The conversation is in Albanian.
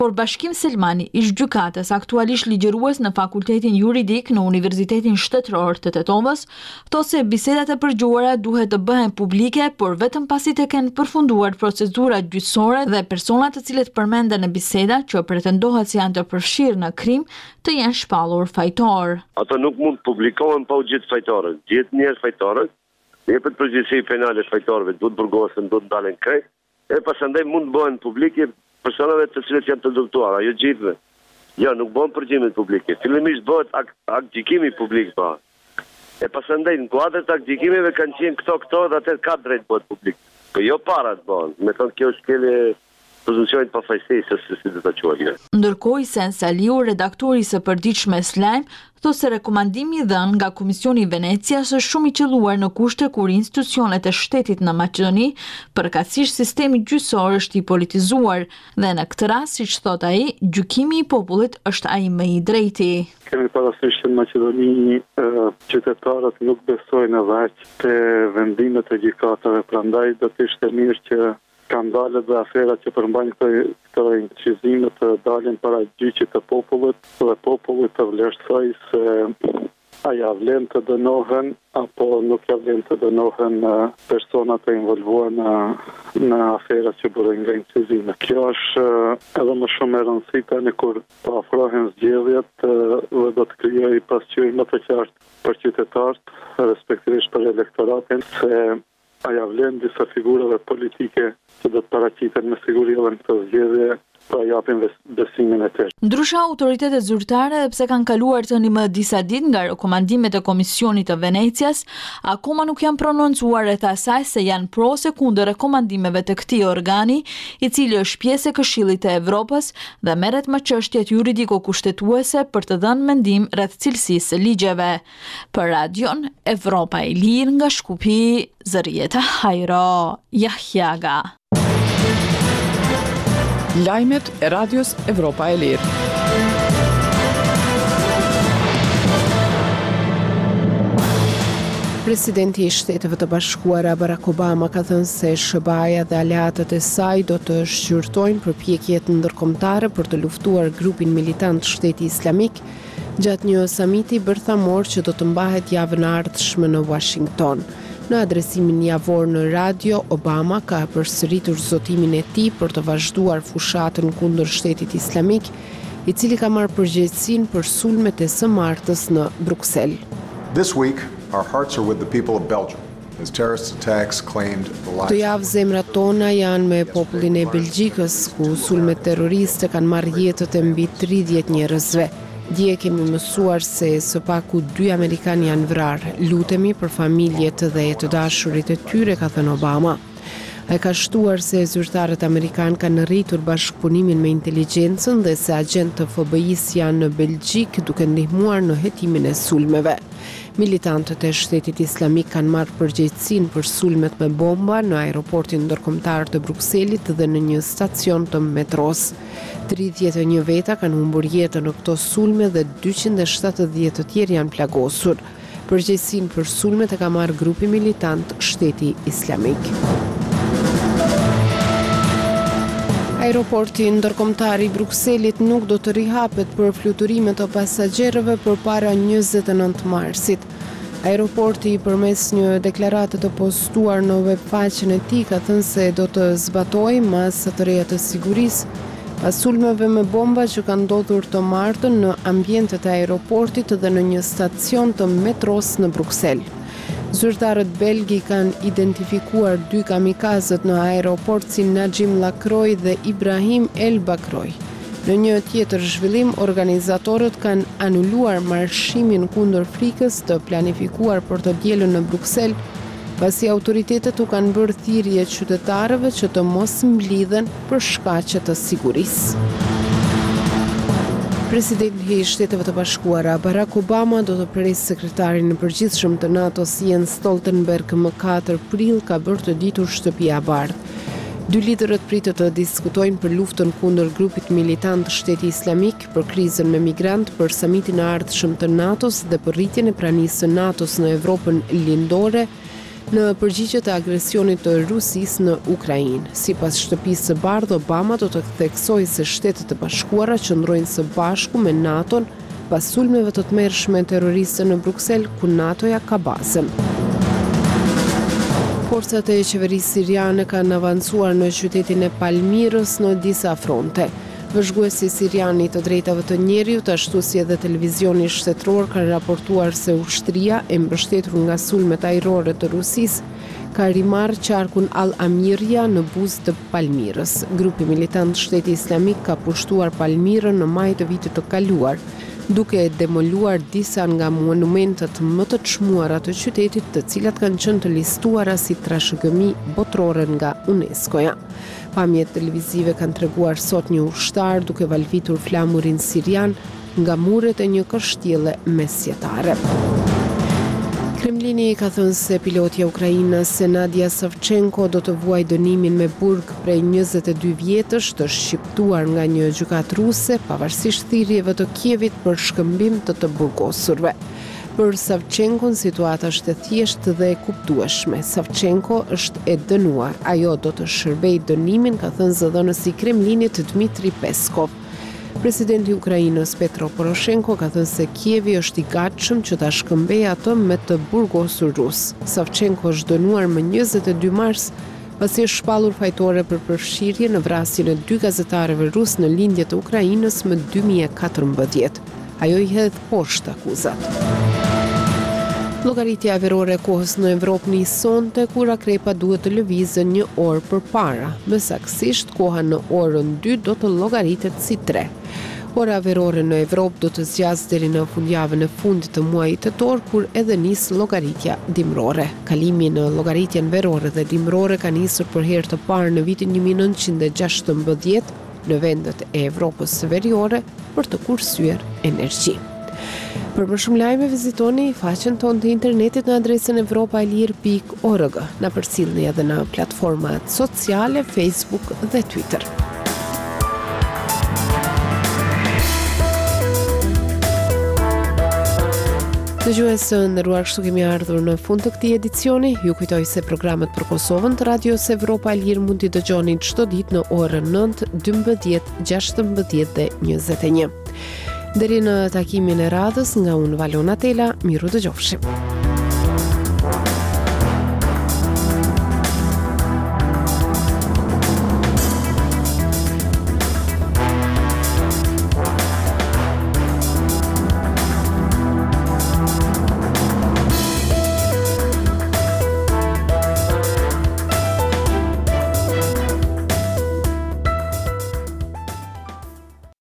Por Bashkim Selmani, ish gjykatës, aktualisht ligjërues në Fakultetin Juridik në Universitetin Shtetëror të Tetovës, thotë se bisedat e përgjuara duhet të bëhen publike, por vetëm pasi të kenë përfunduar procedurat gjyqësore dhe personat të cilët përmenden në biseda që pretendohet se janë të përfshirë në krim të jenë shpallur fajtor. Ato nuk mund të publikohen pa u gjetë fajtorët. Gjetë njerëz fajtorët, jepet përgjegjësi penale fajtorëve, duhet burgosen, duhet ndalen krejt, e pasandaj mund të bëhen publike personave të cilët janë të ndërtuara, jo gjithëve. Jo, nuk bëhen përgjimet publike. Fillimisht bëhet akt gjykimi publik pa. E pasandaj në kuadër të akt gjykimeve kanë qenë këto dhe atë ka drejt bëhet publik. Po jo para të bëhen. Me thonë kjo është kele prezumcionit pa fajsesë se si do ta quajmë. Ndërkohë Isen Saliu, redaktori i së përditshme Slajm, thotë se rekomandimi i dhënë nga Komisioni i Venecias është shumë i qelluar në kushte kur institucionet e shtetit në Maqedoni, përkatësisht sistemi gjyqësor është i politizuar dhe në këtë rast, siç thot ai, gjykimi i popullit është ai më i drejti. Kemi parasysh që në Maqedoni qytetarët nuk besojnë edhe aq te vendimet e gjykatave, prandaj do të ishte mirë që skandalet dhe aferat që përmbajnë këto incizime të dalin para gjyqit të popullit dhe popullit të vlerësoj se a ja vlen të dënohen apo nuk ja vlen të dënohen personat e involvuar në aferat që bëhen nga incizime. Kjo është edhe më shumë e rëndësishme tani kur po afrohen zgjedhjet dhe do të krijojë pasqyrë më të qartë për qytetarët, respektivisht për elektoratin, se a ja vlen disa figurave politike që do të paraqiten me siguri edhe në këtë zgjedhje, pra japin besimin e tyre. Ndryshe autoritetet zyrtare, edhe pse kanë kaluar tani më disa ditë nga rekomandimet e Komisionit të Venecias, akoma nuk janë prononcuar rreth asaj se janë pro ose kundër rekomandimeve të këtij organi, i cili është pjesë e Këshillit të Evropës dhe merret me çështjet juridiko-kushtetuese për të dhënë mendim rreth cilësisë së ligjeve. Për Radion Evropa e Lirë nga Shkupi, Zërieta Hajro, Jahjaga. Lajmet e Radios Evropa e Lirë. Presidenti i Shteteve të Bashkuara Barack Obama ka thënë se SBA-ja dhe aleatët e saj do të shqyrtojnë përpjekjet ndërkombëtare për të luftuar grupin militant Shteti Islamik gjatë një samiti bërthamor që do të mbahet javën e ardhshme në Washington. Në adresimin javor në radio, Obama ka përsëritur zotimin e tij për të vazhduar fushatën kundër Shtetit Islamik, i cili ka marrë përgjegjësinë për sulmet e së martës në Bruksel. This week, our hearts are with the people of Belgium. As terrorist attacks claimed the lives. Të javë zemrat tona janë me popullin e Belgjikës, ku sulmet terroriste kanë marrë jetët e mbi 30 njerëzve. Dje kemi mësuar se së paku 2 amerikanë janë vrarë. Lutemi për familjet dhe të dashurit e tyre, ka thënë Obama. Ai ka shtuar se zyrtarët amerikanë kanë rritur bashkëpunimin me inteligjencën dhe se agjentë të FBI-s janë në Belgjik duke ndihmuar në hetimin e sulmeve. Militantët e Shtetit Islamik kanë marrë përgjegjësinë për sulmet me bomba në aeroportin ndërkombëtar të Brukselit dhe në një stacion të metros. 31 veta kanë humbur jetën në këto sulme dhe 270 të tjerë janë plagosur. Përgjegjësinë për sulmet e ka marrë grupi militant Shteti Islamik. Aeroporti ndërkombëtar i Brukselit nuk do të rihapet për fluturimet të pasagerëve përpara 29 marsit. Aeroporti përmes një deklarate të postuar në webfaqen e tij ka thënë se do të zbatojë masa të reja të sigurisë pas sulmeve me bomba që kanë ndodhur të martën në ambientet e aeroportit dhe në një stacion të metros në Bruksel. Zyrtarët belgi kanë identifikuar 2 kamikazët në aeroport si Najim Lakroy dhe Ibrahim El Bakroy. Në një tjetër zhvillim, organizatorët kanë anuluar marshimin kundër frikës të planifikuar për të dielën në Bruksel, pasi autoritetet u kanë bërë thirrje qytetarëve që të mos mblidhen për shkaqe të sigurisë. Presidenti i Shteteve të Bashkuara Barack Obama do të presë sekretarin e përgjithshëm të NATO-s Jens Stoltenberg më 4 prill, ka bërë të ditur Shtëpia e Bardhë. 2 liderët pritet të diskutojnë për luftën kundër grupit militant Shteti Islamik, për krizën me migrant, për samitin e ardhshëm të NATO-s dhe për rritjen e pranisë së NATO-s në Evropën lindore, në përgjigje të agresionit të Rusisë në Ukrainë. Sipas shtëpisë së bardhë, Obama do të theksojë se Shtetet e Bashkuara qëndrojnë së bashku me NATO-n pas sulmeve të tmerrshme terroriste në Bruksel, ku NATO-ja ka bazën. Forcat e qeverisë siriane kanë avancuar në qytetin e Palmirës në disa fronte. Vëzhguesi sirian i të drejtave të njerëzit, ashtu si edhe televizioni shtetëror, kanë raportuar se ushtria e mbështetur nga sulmet ajrore të Rusisë ka rimarrë qarkun Al-Amiria në buzë të Palmirës. Grupi militant Shteti Islamik ka pushtuar Palmirën në maj të vitit të kaluar, duke demoluar disa nga monumentet më të çmuara të qytetit, të cilat kanë qenë të listuara si trashëgimi botërore nga UNESCO-ja. Pamjet televizive kanë treguar sot një ushtar duke valvitur flamurin sirian nga muret e një kështjelle mesjetare. Kremlini ka thënë se pilotja ukrainase Nadia Savchenko do të vuajë dënimin me burg prej 22 vjetësh, të shqiptuar nga një gjykatë ruse, pavarësisht thirrjeve të Kievit për shkëmbim të burgosurve. Për Savchenkon situata është e thjeshtë dhe e kuptueshme. Savchenko është e dënuar. Ajo do të shërbejë dënimin, ka thënë zëdhënësi i Kremlinit Dmitri Peskov. Presidenti i Ukrainës Petro Poroshenko ka thënë se Kievi është i gatshëm që ta shkëmbejë atë me të burgosur rus. Savchenko është dënuar më 22 mars pasi është shpallur fajtore për përfshirje në vrasjen e 2 gazetarëve rus në lindje të Ukrainës më 2014. Ajo i hedh poshtë akuzat. Llogaritja verore e kohës në Evropë nisonte kur akrepa duhet të lëvizën një orë përpara. Më saktësisht, koha në orën 2 do të llogaritet si 3. Ora verore në Evropë do të zgjasë deri në fundjavën e fundit të muajit tetor, kur edhe nis llogaritja dimrore. Kalimi në llogaritjen verore dhe dimrore ka nisur për herë të parë në vitin 1916 në vendet e Evropës veriore për të kursyer energji. Për më shumë lajme vizitoni faqen tonë të internetit në adresën evropaelir.org. Na përcjellni edhe në platformat sociale, Facebook dhe Twitter. Dëgjues të nderuar, kështu kemi ardhur në fund të këtij edicioni. Ju kujtoj se programet për Kosovën të Radios Evropa e Lirë mund t'i dëgjoni çdo ditë në orën 9, 12, 16 dhe 21. Deri në takimin e radhës, nga unë Valona Tela, miru dëgjofshim.